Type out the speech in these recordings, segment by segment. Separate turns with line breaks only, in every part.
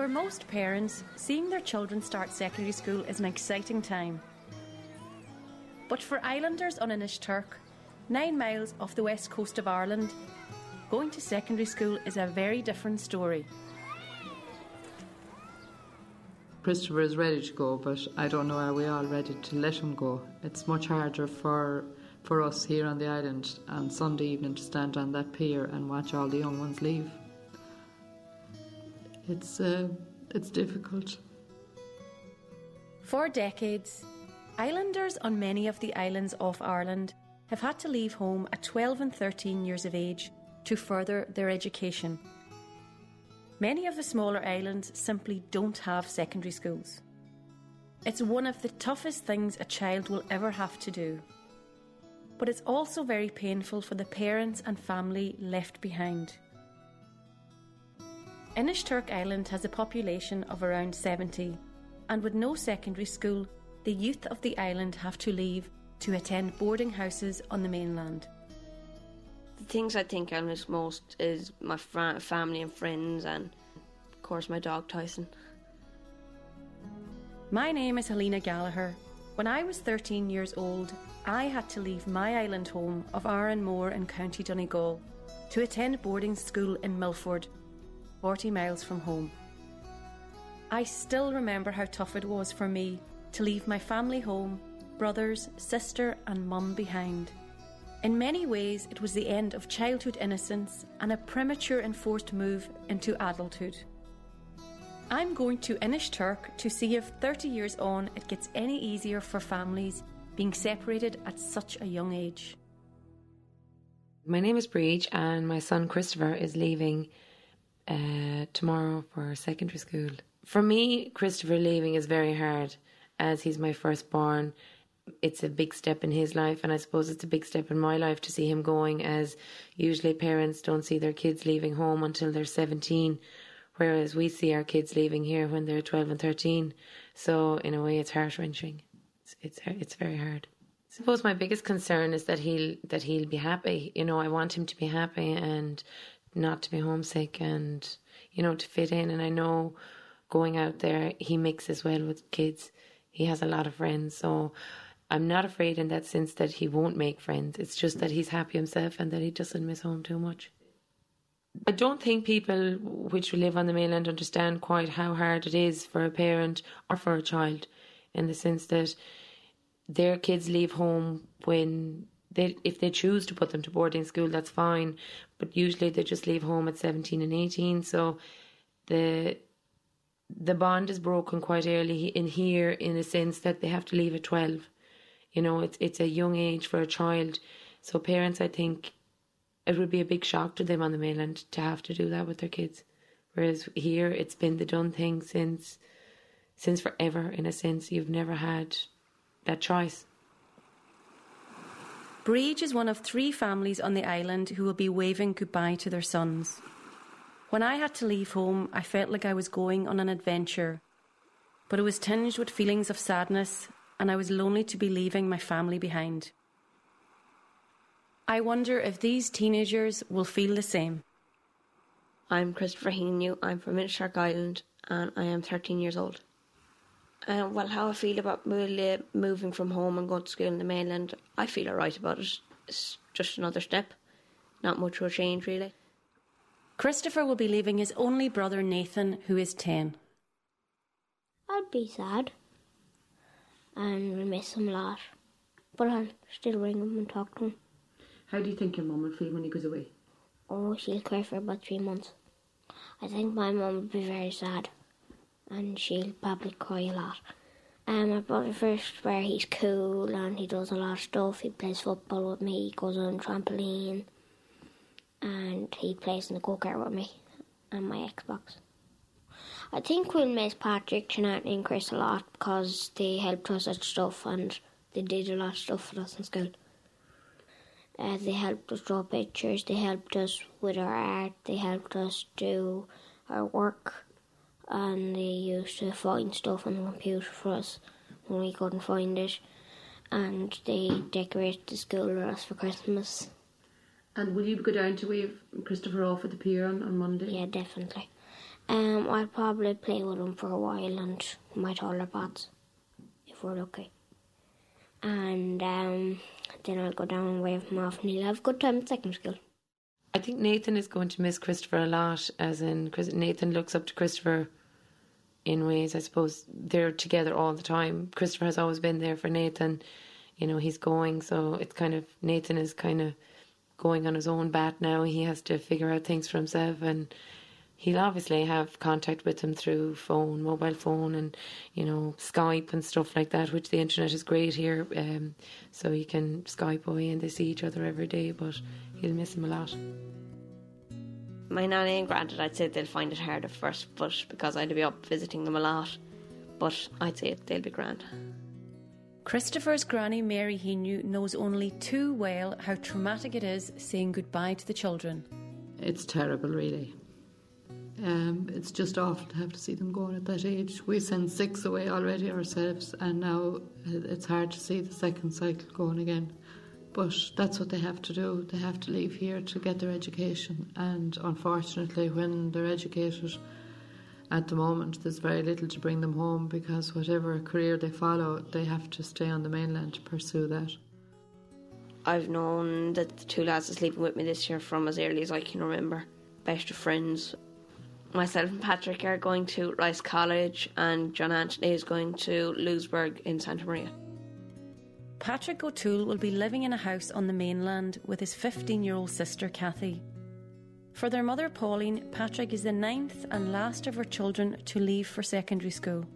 For most parents, seeing their children start secondary school is an exciting time. But for islanders on Inishturk, 9 miles off the west coast of Ireland, going to secondary school is a very different story.
Christopher is ready to go, but I don't know, are we all ready to let him go? It's much harder for us here on the island on Sunday evening to stand on that pier and watch all the young ones leave. It's difficult.
For decades, islanders on many of the islands off Ireland have had to leave home at 12 and 13 years of age to further their education. Many of the smaller islands simply don't have secondary schools. It's one of the toughest things a child will ever have to do. But it's also very painful for the parents and family left behind. Inishturk Island has a population of around 70, and with no secondary school, the youth of the island have to leave to attend boarding houses on the mainland.
The things I think I miss most is my family and friends, and of course my dog Tyson.
My name is Helena Gallagher. When I was 13 years old, I had to leave my island home of Arranmore in County Donegal to attend boarding school in Milford, 40 miles from home. I still remember how tough it was for me to leave my family home, brothers, sister and mum behind. In many ways, it was the end of childhood innocence and a premature enforced move into adulthood. I'm going to Inishturk to see if 30 years on it gets any easier for families being separated at such a young age.
My name is Breach and my son Christopher is leaving tomorrow for secondary school. For me, Christopher leaving is very hard as he's my firstborn. It's a big step in his life, and I suppose it's a big step in my life to see him going, as usually parents don't see their kids leaving home until they're 17, whereas we see our kids leaving here when they're 12 and 13. So in a way it's heart-wrenching. It's very hard. I suppose my biggest concern is that he'll be happy. You know, I want him to be happy and not to be homesick and, you know, to fit in. And I know going out there he mixes well with kids. He has a lot of friends, so I'm not afraid in that sense that he won't make friends. It's just that he's happy himself and that he doesn't miss home too much. I don't think people which live on the mainland understand quite how hard it is for a parent or for a child, in the sense that their kids leave home when if they choose to put them to boarding school, that's fine, but usually they just leave home at 17 and 18, so the bond is broken quite early in here, in a sense that they have to leave at 12. You know, it's a young age for a child. So parents, I think, it would be a big shock to them on the mainland to have to do that with their kids. Whereas here, it's been the done thing since forever, in a sense. You've never had that choice.
Breach is one of 3 families on the island who will be waving goodbye to their sons. When I had to leave home, I felt like I was going on an adventure, but it was tinged with feelings of sadness, and I was lonely to be leaving my family behind. I wonder if these teenagers will feel the same.
I'm Christopher Heaney. I'm from Inishturk Island and I am 13 years old. Well, how I feel about moving from home and going to school in the mainland, I feel alright about it. It's just another step. Not much will change, really.
Christopher will be leaving his only brother Nathan, who is 10.
I'd be sad and we'll miss him a lot, but I'll still ring him and talk to him.
How do you think your mum will feel when he goes away?
Oh, she'll cry for about 3 months. I think my mum will be very sad and she'll probably cry a lot. My brother first, where he's cool and he does a lot of stuff. He plays football with me, he goes on trampoline, and he plays in the go-kart with me and my Xbox. I think we'll miss Patrick, Jeanette and Chris a lot because they helped us at stuff and they did a lot of stuff for us in school. They helped us draw pictures, they helped us with our art, they helped us do our work, and they used to find stuff on the computer for us when we couldn't find it, and they decorated the school with us for Christmas.
And will you go down to wave Christopher off at the pier on Monday?
Yeah, definitely. I'll probably play with him for a while and my taller pots, if we're lucky. And then I'll go down and wave him off and he'll have a good time at secondary school.
I think Nathan is going to miss Christopher a lot, as in Nathan looks up to Christopher in ways, I suppose, they're together all the time. Christopher has always been there for Nathan. You know, he's going, so it's kind of, Nathan is kind of going on his own bat now. He has to figure out things for himself, and he'll obviously have contact with him through phone, mobile phone, and, you know, Skype and stuff like that, which the internet is great here. So you can Skype away and they see each other every day, but he'll miss him a lot.
My nanny and granddad, I'd say they'll find it hard at first, but because I'd be up visiting them a lot. But I'd say they'll be grand.
Christopher's granny Mary Heaney knows only too well how traumatic it is saying goodbye to the children.
It's terrible, really. It's just awful to have to see them going at that age. We sent 6 away already ourselves, and now it's hard to see the second cycle going again. But that's what they have to do. They have to leave here to get their education, and unfortunately when they're educated at the moment there's very little to bring them home, because whatever career they follow they have to stay on the mainland to pursue that.
I've known that the 2 lads that's leaving with me this year from as early as I can remember. Best of friends. Myself and Patrick are going to Rice College, and John Anthony is going to Louisburg in Santa Maria.
Patrick O'Toole will be living in a house on the mainland with his 15-year-old sister Kathy. For their mother Pauline, Patrick is the 9th and last of her children to leave for secondary school.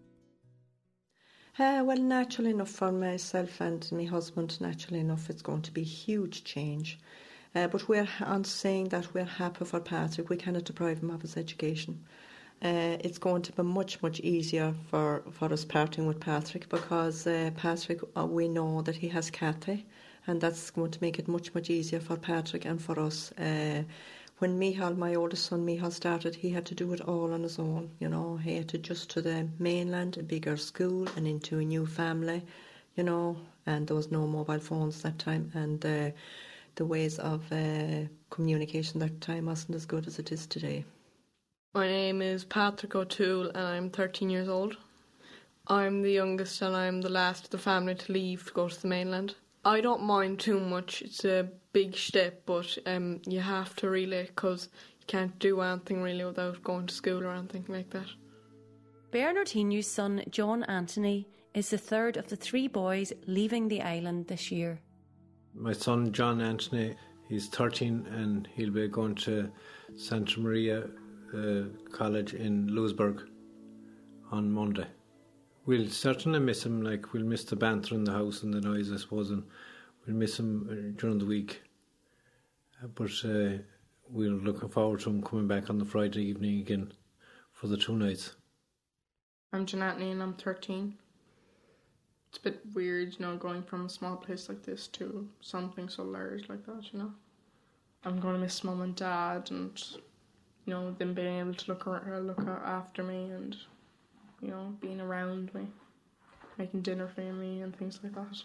Well, naturally enough for myself and my husband, naturally enough it's going to be a huge change. But we're on saying that we're happy for Patrick. We cannot deprive him of his education. It's going to be much, much easier for us parting with Patrick, because Patrick, we know that he has Kathy, and that's going to make it much, much easier for Patrick and for us. When Michal, my oldest son Michal, started, he had to do it all on his own. You know, he had to adjust to the mainland, a bigger school, and into a new family, you know, and there was no mobile phones that time, and the ways of communication that time wasn't as good as it is today.
My name is Patrick O'Toole and I'm 13 years old. I'm the youngest and I'm the last of the family to leave to go to the mainland. I don't mind too much. It's a big step, but you have to really, because you can't do anything really without going to school or anything like that.
Bernard Heaney's son John Anthony is the 3rd of the 3 boys leaving the island this year.
My son John Anthony, he's 13 and he'll be going to Santa Maria College in Louisburg on Monday. We'll certainly miss him, like we'll miss the banter in the house and the noise, I suppose, and we'll miss him during the week. But we're looking forward to him coming back on the Friday evening again for the 2 nights.
I'm John Anthony and I'm 13. It's a bit weird, you know, going from a small place like this to something so large like that, you know. I'm going to miss Mum and Dad, and, you know, them being able to look after me and, you know, being around me, making dinner for me and things like that.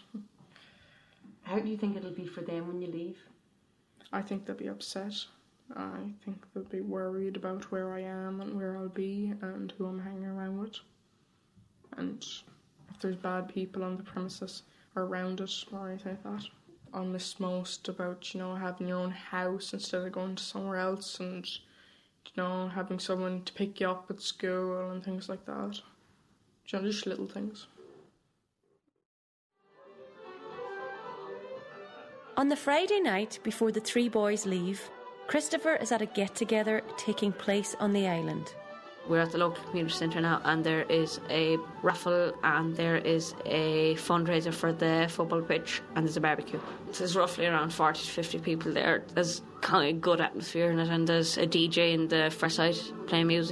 How do you think it'll be for them when you leave?
I think they'll be upset. I think they'll be worried about where I am and where I'll be and who I'm hanging around with. And if there's bad people on the premises or around it or anything like that. I'll miss most about, you know, having your own house instead of going to somewhere else, and, you know, having someone to pick you up at school and things like that. You know, just little things.
On the Friday night before the 3 boys leave, Christopher is at a get-together taking place on the island.
We're at the local community centre now, and there is a raffle and there is a fundraiser for the football pitch, and there's a barbecue. There's roughly around 40 to 50 people there. There's kind of a good atmosphere in it, and there's a DJ in the first side playing music.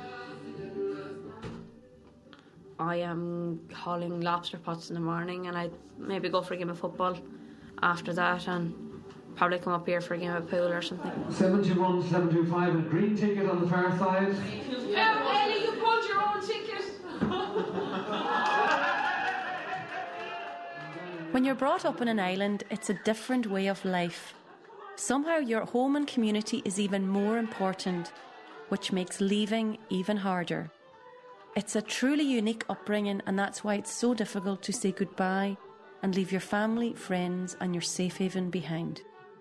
I am hauling lobster pots in the morning, and I'd maybe go for a game of football after that, and probably come up here for a game of pool or something.
721-725, a green ticket on the far side.
Ellie, you pulled your own ticket.
When you're brought up on an island, it's a different way of life. Somehow your home and community is even more important. which makes leaving even harder. It's a truly unique upbringing, and that's why it's so difficult to say goodbye and leave your family, friends and your safe haven behind.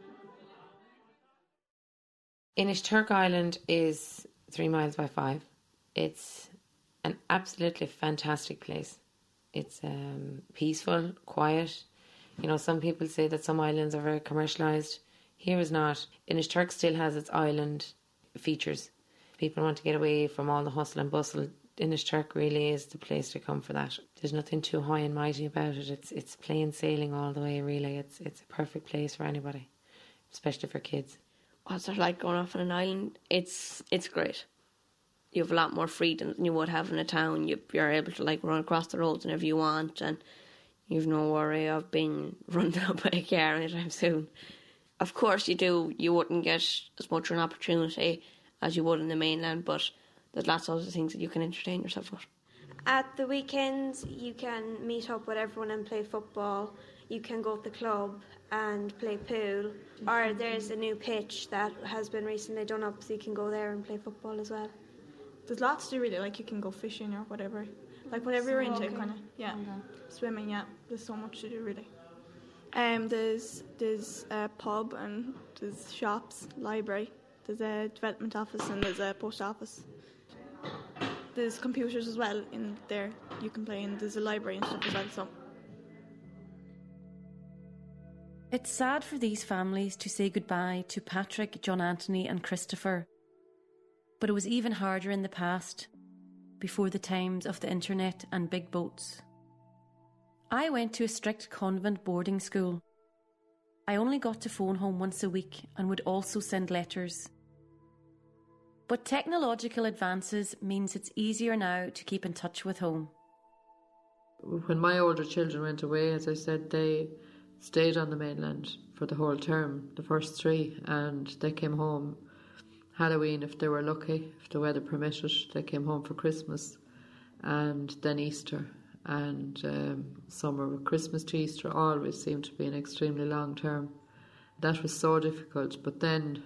Inishturk Island is 3 miles by 5. It's an absolutely fantastic place. It's peaceful, quiet. You know, some people say that some islands are very commercialised. Here is not. Inishturk still has its island features. People want to get away from all the hustle and bustle. Inishturk really is the place to come for that. There's nothing too high and mighty about it. It's plain sailing all the way, really. It's a perfect place for anybody, especially for kids.
What's it like going off on an island? It's great. You have a lot more freedom than you would have in a town. You're able to like run across the roads whenever you want, and you've no worry of being run down by a car anytime soon. Of course you wouldn't get as much of an opportunity as you would in the mainland, but there's lots of other things that you can entertain yourself with.
At the weekends, you can meet up with everyone and play football. You can go to the club and play pool. Or there's a new pitch that has been recently done up, so you can go there and play football as well.
There's lots to do, really. Like, you can go fishing or whatever. Like, whatever you're into, kind of. Yeah. Okay. Swimming, yeah. There's so much to do, really. There's a pub and there's shops, library. There's a development office and there's a post office. There's computers as well in there you can play, and there's a library and stuff as well. So
it's sad for these families to say goodbye to Patrick, John Anthony and Christopher. But it was even harder in the past, before the times of the internet and big boats. I went to a strict convent boarding school. I only got to phone home once a week and would also send letters. But technological advances means it's easier now to keep in touch with home.
When my older children went away, as I said, they stayed on the mainland for the whole term, the first 3, and they came home Halloween if they were lucky, if the weather permitted. They came home for Christmas and then Easter, and summer. Christmas to Easter always seemed to be an extremely long term. That was so difficult, but then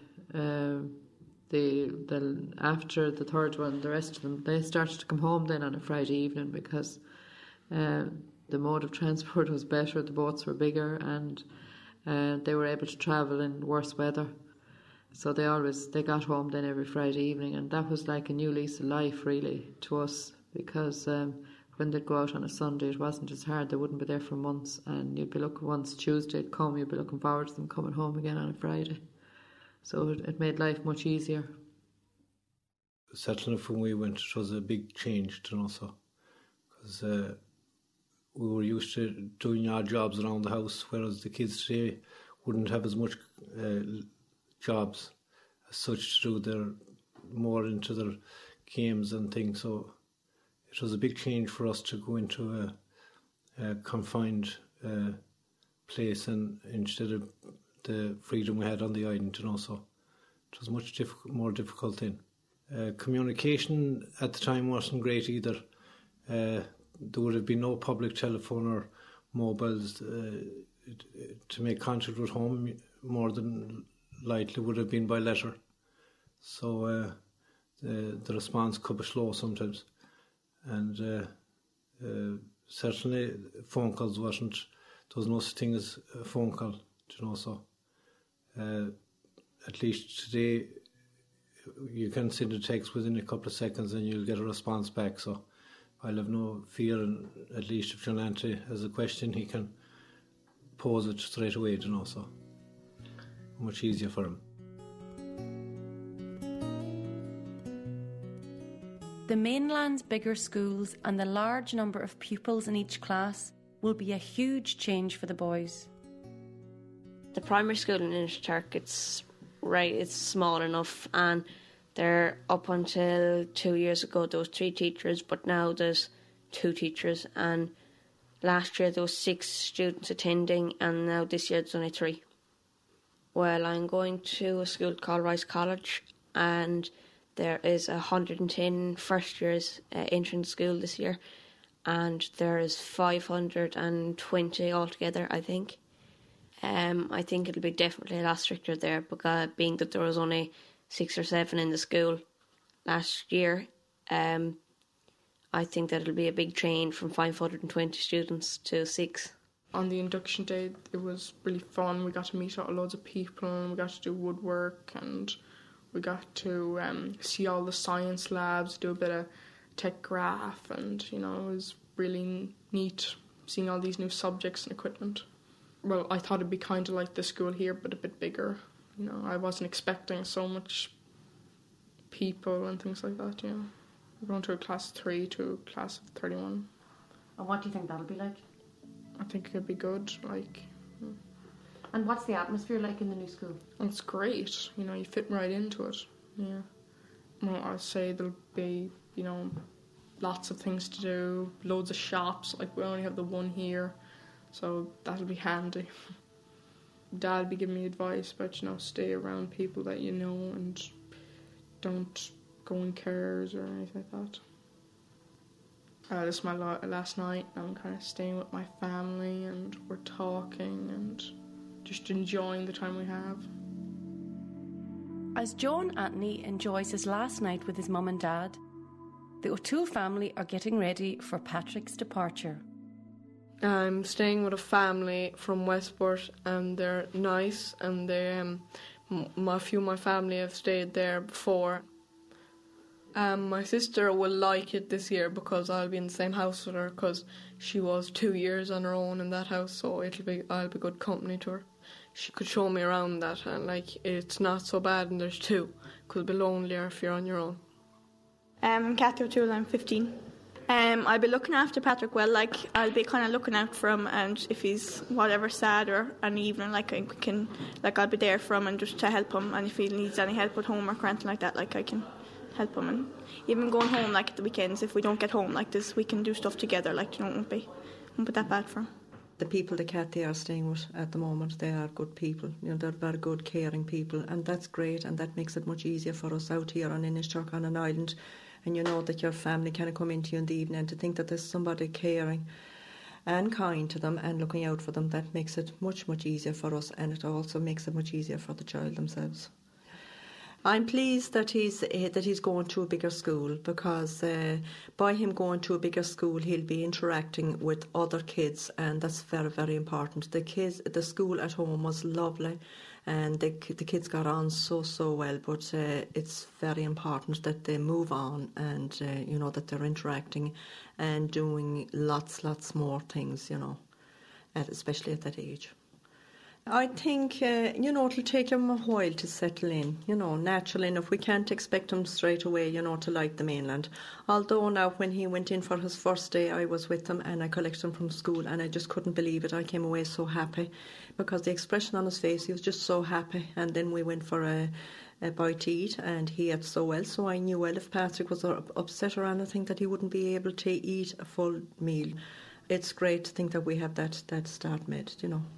after the third one, the rest of them, they started to come home then on a Friday evening, because the mode of transport was better, the boats were bigger, and they were able to travel in worse weather. So they got home then every Friday evening, and that was like a new lease of life really to us, because when they'd go out on a Sunday it wasn't as hard. They wouldn't be there for months, and you'd be looking, once Tuesday'd come, you'd be looking forward to them coming home again on a Friday. So it made life much easier.
Certainly when we went, it was a big change to us, because we were used to doing odd jobs around the house, whereas the kids today wouldn't have as much jobs as such to do. They're more into their games and things, so it was a big change for us to go into a confined place, and instead of the freedom we had on the island, so it was much more difficult then. Communication at the time wasn't great either. There would have been no public telephone or mobiles. To make contact with home, more than likely would have been by letter. So the response could be slow sometimes. And certainly phone calls wasn't, there was no such thing as a phone call, so at least today you can send a text within a couple of seconds and you'll get a response back. So I'll have no fear, and at least if John Anthony has a question, he can pose it straight away, so much easier for him.
The mainland's bigger schools and the large number of pupils in each class will be a huge change for the boys.
The primary school in Inishturk, it's small enough, and there, up until 2 years ago there was 3 teachers, but now there's 2 teachers, and last year there was 6 students attending, and now this year there's only 3. Well, I'm going to a school called Rice College, and there is 110 first years entering school this year, and there is 520 altogether, I think. I think it'll be definitely a lot stricter there, because being that there was only 6 or 7 in the school, last year. I think that it'll be a big change from 520 students to 6.
On the induction day, it was really fun. We got to meet loads of people, and we got to do woodwork, and we got to see all the science labs, do a bit of tech graph, and it was really neat seeing all these new subjects and equipment. Well, I thought it'd be kind of like the school here, but a bit bigger. I wasn't expecting so much people and things like that. We're going to a class of 3 to a class of 31.
And what do you think that'll be like?
I think it could be good.
And what's the atmosphere like in the new school?
It's great. You fit right into it. Yeah. Well, I'll say there'll be, lots of things to do, loads of shops. We only have the one here, so that'll be handy. Dad'll be giving me advice about, stay around people that you know and don't go in cars or anything like that. This is my last night. I'm kind of staying with my family, and we're talking and just enjoying the time we have.
As John Anthony enjoys his last night with his mum and dad, the O'Toole family are getting ready for Patrick's departure.
I'm staying with a family from Westport, and they're nice, and they, a few of my family have stayed there before. My sister will like it this year because I'll be in the same house with her, because she was 2 years on her own in that house, so I'll be good company to her. She could show me around that, and it's not so bad, and there's 2. Could be lonelier if you're on your own.
I'm Cathy O'Toole, I'm 15. I'll be looking after Patrick well, I'll be kind of looking out for him, and if he's whatever sad or an evening, I'll be there for him and just to help him, and if he needs any help with homework or anything like that, I can help him. And even going home at the weekends, if we don't get home like this, we can do stuff together, it won't be that bad for him.
The people that Cathy are staying with at the moment, they are good people. They're very good, caring people, and that's great, and that makes it much easier for us out here on Inniscarr on an island. And that your family kind of come into you in the evening, and to think that there's somebody caring and kind to them and looking out for them, that makes it much, much easier for us, and it also makes it much easier for the child themselves. I'm pleased that he's going to a bigger school, because by him going to a bigger school, he'll be interacting with other kids, and that's very, very important. The school at home was lovely, and the kids got on so well, but it's very important that they move on, and that they're interacting and doing lots more things, especially at that age. I think, it'll take them a while to settle in, naturally enough. We can't expect them straight away, to like the mainland. Although now, when he went in for his first day, I was with him and I collected him from school, and I just couldn't believe it. I came away so happy, because the expression on his face, he was just so happy. And then we went for a bite to eat, and he ate so well. So I knew, well, if Patrick was upset or anything, that he wouldn't be able to eat a full meal. It's great to think that we have that start made,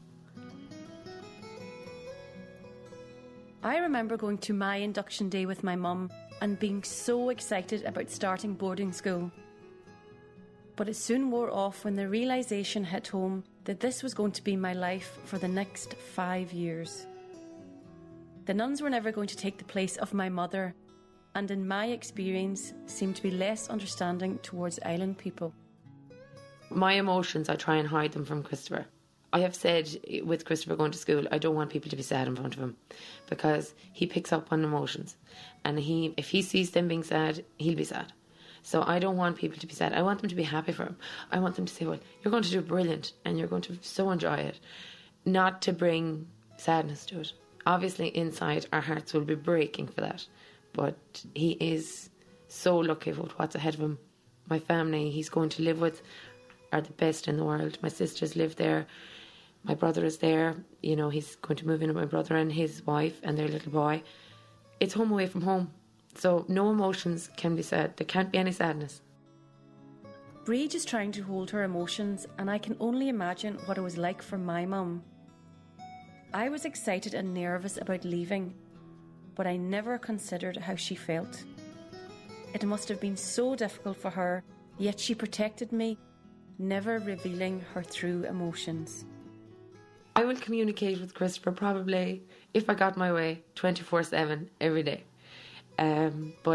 I remember going to my induction day with my mum and being so excited about starting boarding school. But it soon wore off when the realisation hit home that this was going to be my life for the next 5 years. The nuns were never going to take the place of my mother, and in my experience seemed to be less understanding towards island people.
My emotions, I try and hide them from Christopher. I have said with Christopher going to school, I don't want people to be sad in front of him, because he picks up on emotions, and if he sees them being sad, he'll be sad. So I don't want people to be sad. I want them to be happy for him. I want them to say, well, you're going to do brilliant and you're going to so enjoy it, not to bring sadness to it. Obviously inside our hearts will be breaking for that, but he is so lucky with what's ahead of him. My family he's going to live with are the best in the world. My sisters live there. My brother is there. He's going to move in with my brother and his wife and their little boy. It's home away from home. So no emotions can be sad. There can't be any sadness.
Bríd is trying to hold her emotions, and I can only imagine what it was like for my mum. I was excited and nervous about leaving, but I never considered how she felt. It must have been so difficult for her, yet she protected me, never revealing her true emotions.
I will communicate with Christopher probably, if I got my way, 24/7 every day. But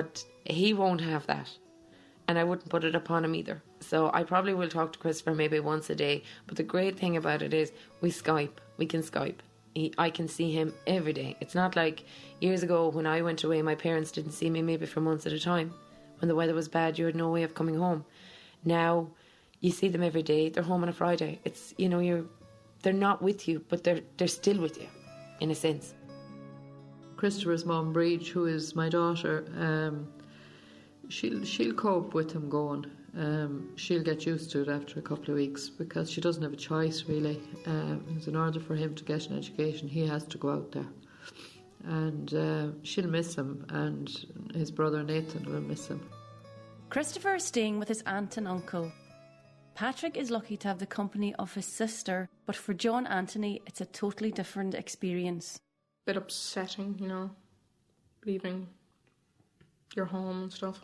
He won't have that. And I wouldn't put it upon him either. So I probably will talk to Christopher maybe once a day. But the great thing about it is we Skype. We can Skype. I can see him every day. It's not like years ago when I went away, my parents didn't see me maybe for months at a time. When the weather was bad, you had no way of coming home. Now, you see them every day. They're home on a Friday. It's, you know, they're not with you, but they're still with you, in a sense.
Christopher's mum, Breach, who is my daughter, she'll cope with him going. She'll get used to it after a couple of weeks because she doesn't have a choice really. In order for him to get an education, he has to go out there. And she'll miss him, and his brother Nathan will miss him.
Christopher is staying with his aunt and uncle. Patrick is lucky to have the company of his sister, but for John Anthony, it's a totally different experience.
Bit upsetting, you know, leaving your home and stuff.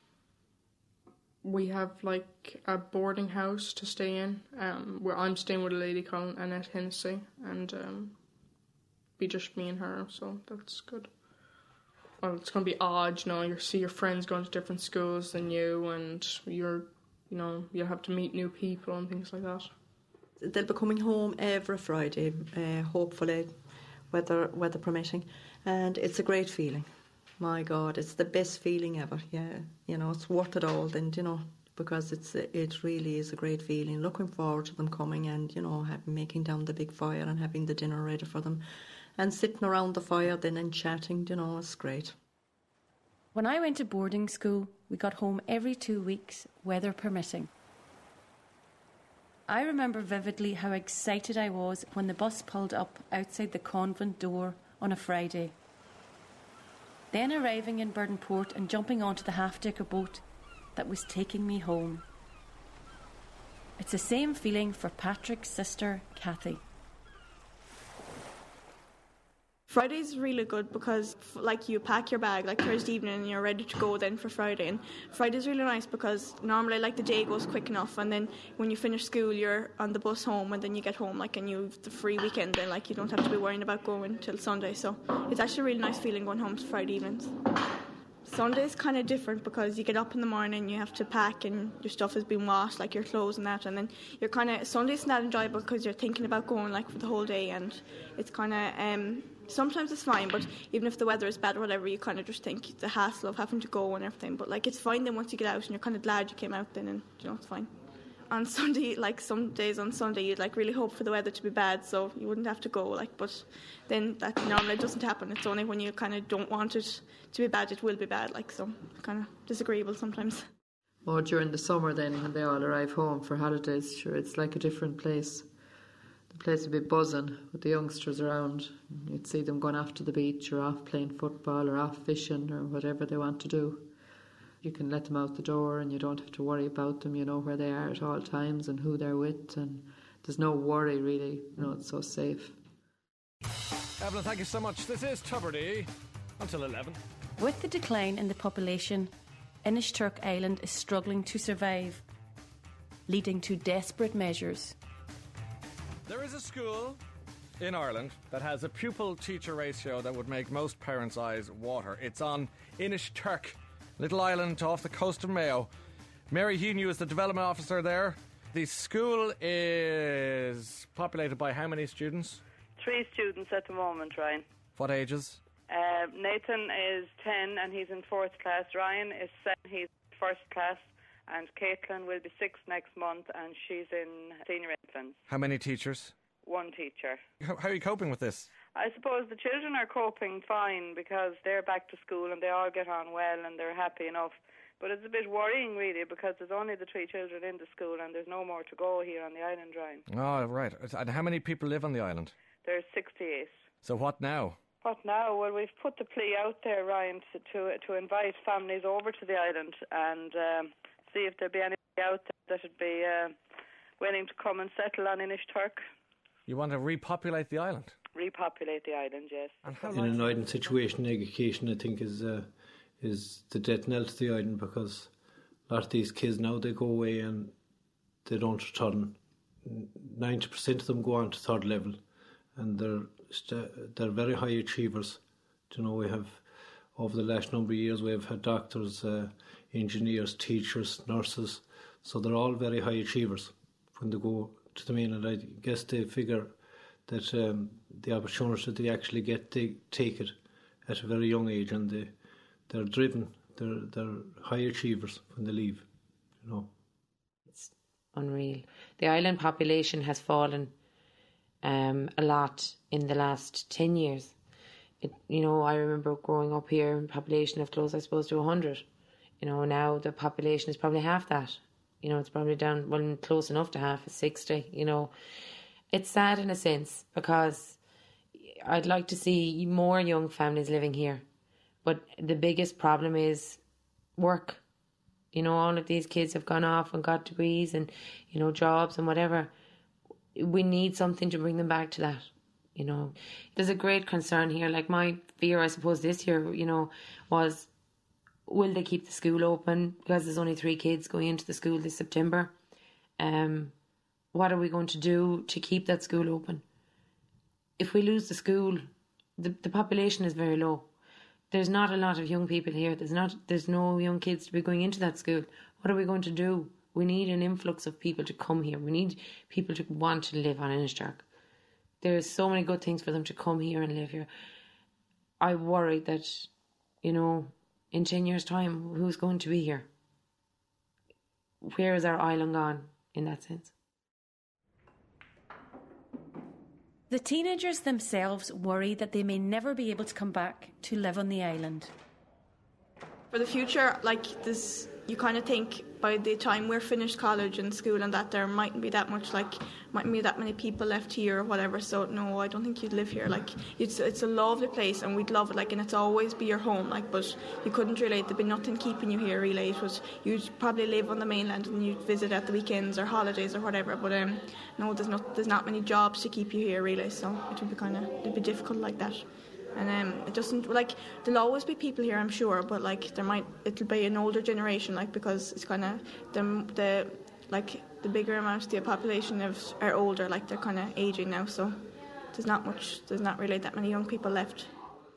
We have like a boarding house to stay in, where I'm staying with a lady called Annette Hennessy, and be just me and her, so that's good. Well, it's going to be odd, you know, you see your friends going to different schools than you, and you'll have to meet new people and things like that.
They'll be coming home every Friday, hopefully, weather permitting, and it's a great feeling. My God, it's the best feeling ever. Yeah, you know, it's worth it all. Then, you know, because it really is a great feeling. Looking forward to them coming and, you know, making down the big fire and having the dinner ready for them, and sitting around the fire then and chatting. You know, it's great.
When I went to boarding school, we got home every 2 weeks, weather permitting. I remember vividly how excited I was when the bus pulled up outside the convent door on a Friday. Then arriving in Burdenport and jumping onto the half-decker boat that was taking me home. It's the same feeling for Patrick's sister, Kathy.
Friday's really good because like you pack your bag like Thursday evening and you're ready to go then for Friday, and Friday's really nice because normally like the day goes quick enough, and then when you finish school you're on the bus home, and then you get home like and you've the free weekend, then like you don't have to be worrying about going till Sunday. So it's actually a really nice feeling going home to Friday evenings. Sunday's kind of different because you get up in the morning, you have to pack and your stuff has been washed, like your clothes and that, and then you're kind of, Sunday's not enjoyable because you're thinking about going like for the whole day, and it's kind of sometimes it's fine, but even if the weather is bad or whatever, you kind of just think the hassle of having to go and everything, but like it's fine then once you get out and you're kind of glad you came out then, and you know, it's fine. On Sunday, like some days on Sunday you'd like really hope for the weather to be bad so you wouldn't have to go, like, but then that normally doesn't happen. It's only when you kind of don't want it to be bad it will be bad, like, so kind of disagreeable sometimes.
Or during the summer then when they all arrive home for holidays, sure, it's like a different place. The place would be buzzing with the youngsters around. You'd see them going off to the beach or off playing football or off fishing or whatever they want to do. You can let them out the door and you don't have to worry about them. You know where they are at all times and who they're with, and there's no worry really. You know, it's so safe.
Evelyn, thank you so much. This is Tubridy until 11.
With the decline in the population, Inishturk Island is struggling to survive, leading to desperate measures.
There is a school in Ireland that has a pupil-teacher ratio that would make most parents' eyes water. It's on Inishturk, little island off the coast of Mayo. Mary Heaney is the development officer there. The school is populated by how many students?
3 students at the moment, Ryan.
What ages?
Nathan is 10 and he's in 4th class. Ryan is 7, he's 1st class. And Caitlin will be 6 next month and she's in senior infants.
How many teachers?
1 teacher.
How are you coping with this?
I suppose the children are coping fine because they're back to school and they all get on well and they're happy enough. But it's a bit worrying really because there's only the 3 children in the school and there's no more to go here on the island, Ryan.
Oh, right. And how many people live on the island?
There's 68.
So what now?
What now? Well, we've put the plea out there, Ryan, to invite families over to the island and see if there'd be anybody out there that would be willing to come and settle on Inishturk.
You want to repopulate the island?
Repopulate the island, yes.
And how
in an island situation, education, I think, is the death knell to the island because a lot of these kids now, they go away and they don't return. 90% of them go on to 3rd level and they're very high achievers. You know, we have over the last number of years. We've had doctors, engineers, teachers, nurses, so they're all very high achievers when they go to the mainland. I guess they figure that the opportunity that they actually get, they take it at a very young age, and they're driven, they're high achievers when they leave, you know.
It's unreal. The island population has fallen a lot in the last 10 years. I remember growing up here, population of close, I suppose, to 100. Now the population is probably half that. It's probably down, well, close enough to half, 60, It's sad in a sense, because I'd like to see more young families living here. But the biggest problem is work. All of these kids have gone off and got degrees and, jobs and whatever. We need something to bring them back to that. There's a great concern here. Like, my fear, I suppose, this year, was, will they keep the school open? Because there's only 3 kids going into the school this September. What are we going to do to keep that school open? If we lose the school, the population is very low. There's not a lot of young people here. There's no young kids to be going into that school. What are we going to do? We need an influx of people to come here. We need people to want to live on Innistark. There's so many good things for them to come here and live here. I worry that, in 10 years' time, who's going to be here? Where is our island gone in that sense?
The teenagers themselves worry that they may never be able to come back to live on the island.
For the future, you kind of think by the time we're finished college and school and that there mightn't be that many people left here or whatever. So no, I don't think you'd live here. It's a lovely place and we'd love it. And it's always be your home. But you couldn't really. There'd be nothing keeping you here really. You'd probably live on the mainland and you'd visit at the weekends or holidays or whatever. But no, there's not many jobs to keep you here really. So it'd be difficult like that. And it doesn't, there'll always be people here, I'm sure, but it'll be an older generation, because it's kind of the bigger amount of the population are older, they're kind of aging now, so there's not really that many young people left.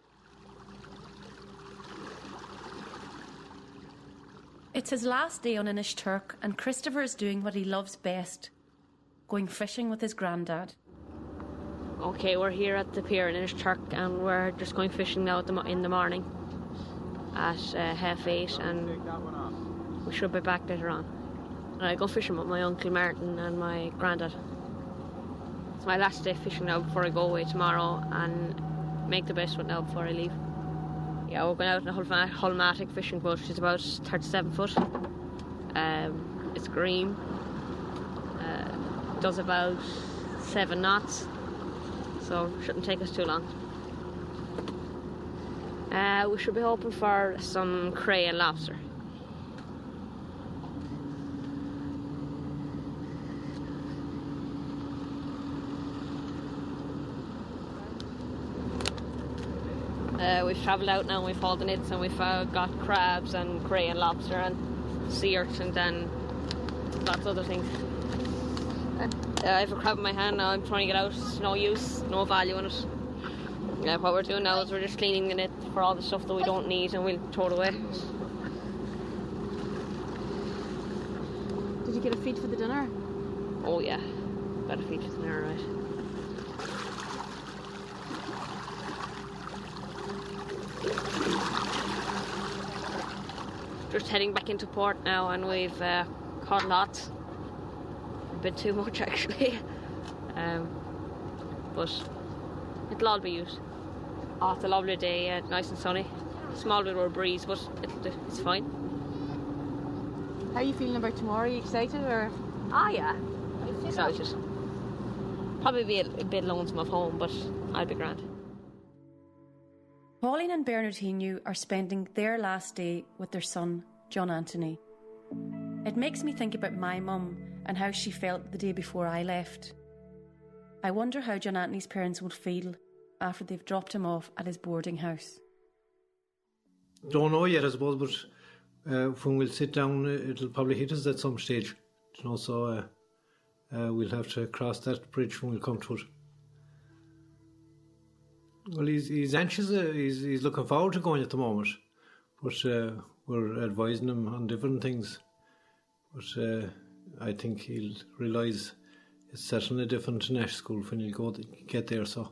It's his last day on Inishturk, and Christopher is doing what he loves best, going fishing with his granddad.
Okay, we're here at the pier in Inishturk and we're just going fishing now in the morning at 8:30, and we should be back later on. I go fishing with my Uncle Martin and my granddad. It's my last day fishing now before I go away tomorrow, and make the best of it now before I leave. Yeah, we're going out in a Hullmatic fishing boat, which is about 37 foot. It's green. Does about 7 knots. So shouldn't take us too long. We should be hoping for some cray and lobster. We've travelled out now and we've hauled the nets and we've got crabs and cray and lobster and sea urchins and lots of other things. I have a crab in my hand now, I'm trying to get out. It's no use, no value in it. What we're doing now is we're just cleaning the net for all the stuff that we don't need and we'll throw it away.
Did you get a feed for the dinner?
Oh yeah, got a feed for the dinner, right. Just heading back into port now and we've caught lots. A bit too much actually, but it'll all be used. Oh, it's a lovely day, nice and sunny. Small bit of a breeze, but it's fine.
How are you feeling about tomorrow? Are you excited or?
Ah, yeah, excited. Probably be a bit lonesome of home, but I'll be grand.
Pauline and Bernardino are spending their last day with their son, John Anthony. It makes me think about my mum and how she felt the day before I left. I wonder how John Anthony's parents would feel after they've dropped him off at his boarding house.
Don't know yet, I suppose, but when we'll sit down, it'll probably hit us at some stage. So we'll have to cross that bridge when we come to it. Well, he's anxious. He's looking forward to going at the moment, but we're advising him on different things. But I think he'll realise it's certainly different to Nash School when he'll get there. So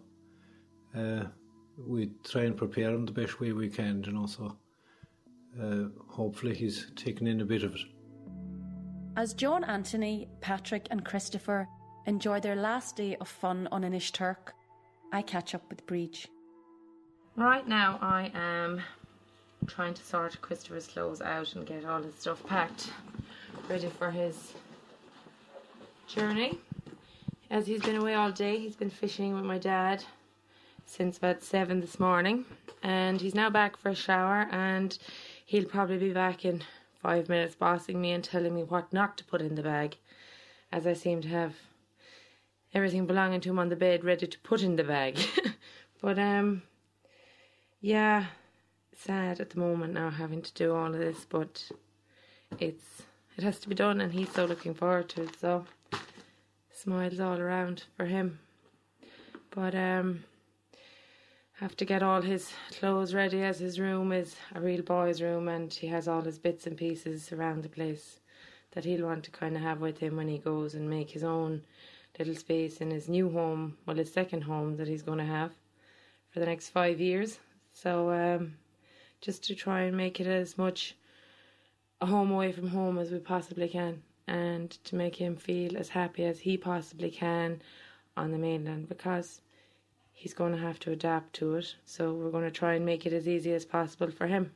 we try and prepare him the best way we can, So hopefully he's taken in a bit of it.
As John Anthony, Patrick and Christopher enjoy their last day of fun on Inishturk, I catch up with Breach.
Right now I am trying to sort Christopher's clothes out and get all his stuff packed, ready for his journey. As he's been away all day, he's been fishing with my dad since about 7 this morning, and he's now back for a shower, and he'll probably be back in 5 minutes bossing me and telling me what not to put in the bag, as I seem to have everything belonging to him on the bed ready to put in the bag. But yeah, sad at the moment now having to do all of this, but it has to be done, and he's so looking forward to it, so smiles all around for him. But have to get all his clothes ready, as his room is a real boy's room, and he has all his bits and pieces around the place that he'll want to kind of have with him when he goes and make his own little space in his new home, well, his second home that he's going to have for the next 5 years. So just to try and make it as much a home away from home as we possibly can, and to make him feel as happy as he possibly can on the mainland, because he's going to have to adapt to it. So we're going to try and make it as easy as possible for him,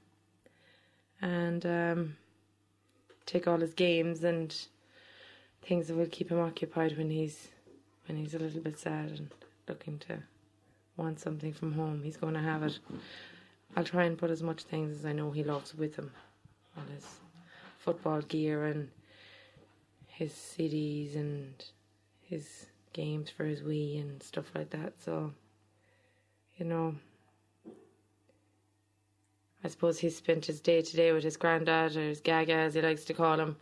and take all his games and things that will keep him occupied when he's a little bit sad and looking to want something from home. He's going to have it. I'll try and put as much things as I know he loves with him, all his football gear and his CDs and his games for his Wii and stuff like that. So, I suppose he's spent his day today with his granddad, or his Gaga as he likes to call him.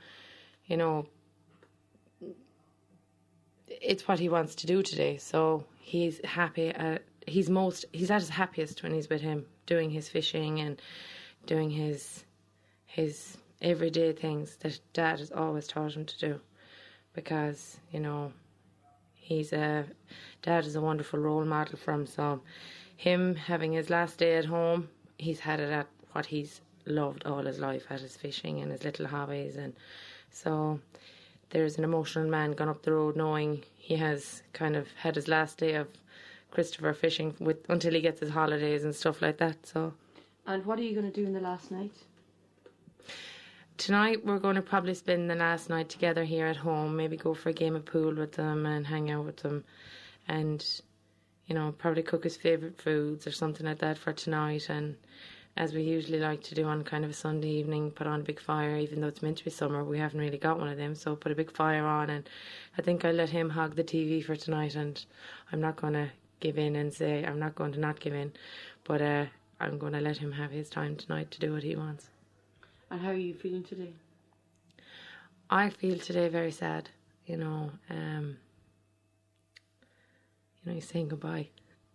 It's what he wants to do today, so he's happy. He's at his happiest when he's with him, doing his fishing and doing his everyday things that Dad has always taught him to do, because Dad is a wonderful role model for him. So him having his last day at home, he's had it at what he's loved all his life, at his fishing and his little hobbies. And so there's an emotional man gone up the road knowing he has kind of had his last day of Christopher fishing until he gets his holidays and stuff like that. So.
And what are you going to do in the last night?
Tonight we're going to probably spend the last night together here at home, maybe go for a game of pool with them and hang out with them, and probably cook his favourite foods or something like that for tonight. And as we usually like to do on kind of a Sunday evening, put on a big fire. Even though it's meant to be summer, we haven't really got one of them, so put a big fire on, and I think I'll let him hog the TV for tonight, and I'm not going to give in and say I'm not going to not give in, but I'm going to let him have his time tonight to do what he wants.
And how are you feeling today?
I feel today very sad. He's saying goodbye.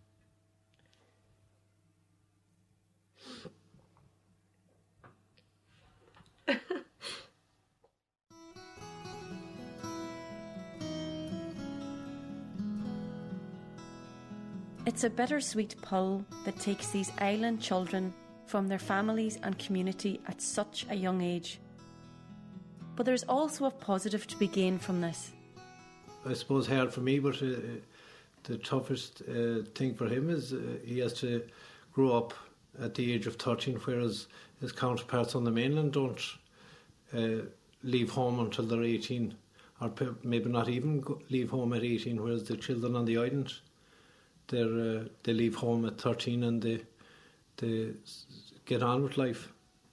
It's a bittersweet pull that takes these island children from their families and community at such a young age. But there's also a positive to be gained from this.
I suppose hard for me, but the toughest thing for him is he has to grow up at the age of 13, whereas his counterparts on the mainland don't leave home until they're 18, or maybe not even leave home at 18, whereas the children on the island, they leave home at 13 and they get on with life,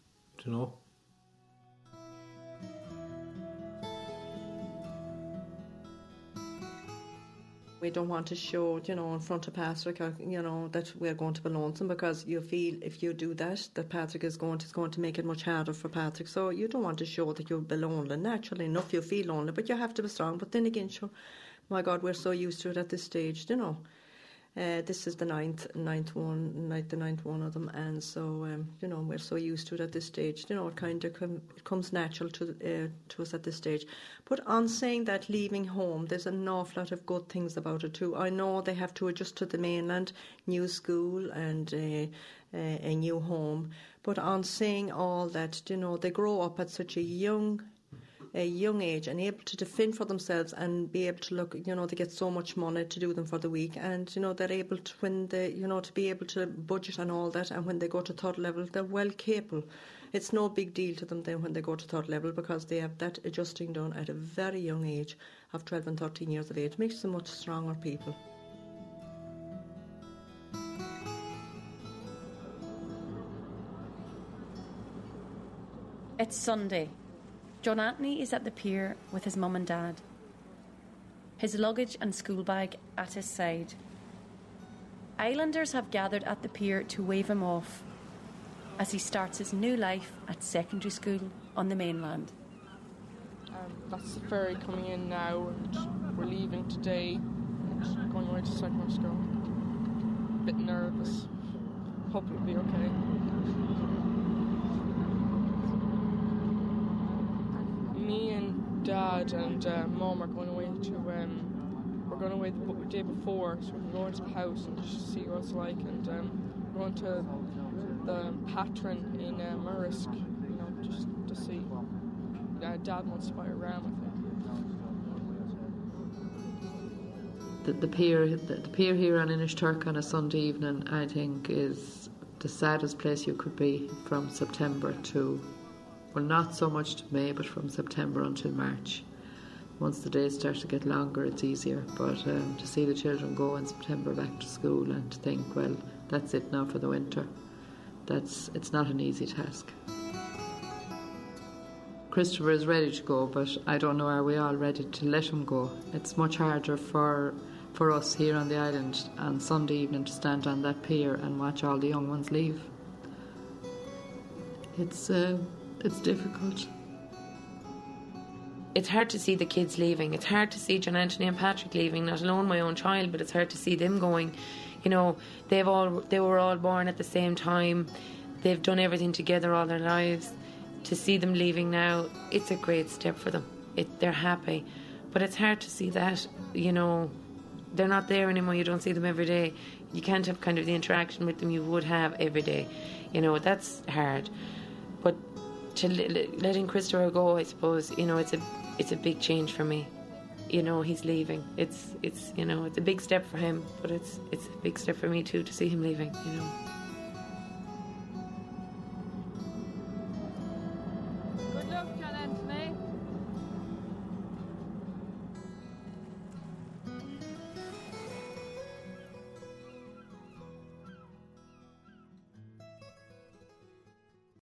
We don't want to show, in front of Patrick, that we're going to be lonesome, because you feel if you do that Patrick is going to make it much harder for Patrick. So you don't want to show that you'll be lonely. Naturally enough, you feel lonely, but you have to be strong. But then again, sure, my God, we're so used to it at this stage, This is the ninth one of them, and so we're so used to it at this stage. It kind of it comes natural to us at this stage. But on saying that, leaving home, there's an awful lot of good things about it too. I know they have to adjust to the mainland, new school and a new home. But on saying all that, they grow up at such a young age and able to defend for themselves and be able to look, they get so much money to do them for the week, and they're able to, when they, to be able to budget and all that, and when they go to third level, they're well capable. It's no big deal to them then when they go to third level, because they have that adjusting done at a very young age of 12 and 13 years of age. It makes them much stronger people.
It's Sunday. John Anthony is at the pier with his mum and dad, his luggage and school bag at his side. Islanders have gathered at the pier to wave him off as he starts his new life at secondary school on the mainland.
That's the ferry coming in now, and we're leaving today and going away to secondary school. A bit nervous. Hope it'll be okay. Me and Dad and Mum are going away to we're going away the day before, so we can go into the house and just see what it's like, and we're going to the Patron in Murisk, just to see. Dad wants to buy a ram, I think.
The pier here on Inishturk on a Sunday evening, I think, is the saddest place you could be from September to, well, not so much to May, but from September until March. Once the days start to get longer, it's easier. But to see the children go in September back to school and to think, well, that's it now for the winter, it's not an easy task. Christopher is ready to go, but I don't know, are we all ready to let him go? It's much harder for us here on the island on Sunday evening to stand on that pier and watch all the young ones leave. It's difficult.
It's hard to see the kids leaving. It's hard to see John Anthony and Patrick leaving, not alone my own child, but it's hard to see them going. They were all born at the same time. They've done everything together all their lives. To see them leaving now, it's a great step for them. They're happy. But it's hard to see that, they're not there anymore. You don't see them every day. You can't have kind of the interaction with them you would have every day. That's hard. But to letting Christopher go, I suppose, it's a big change for me. He's leaving. It's a big step for him, but it's a big step for me too to see him leaving.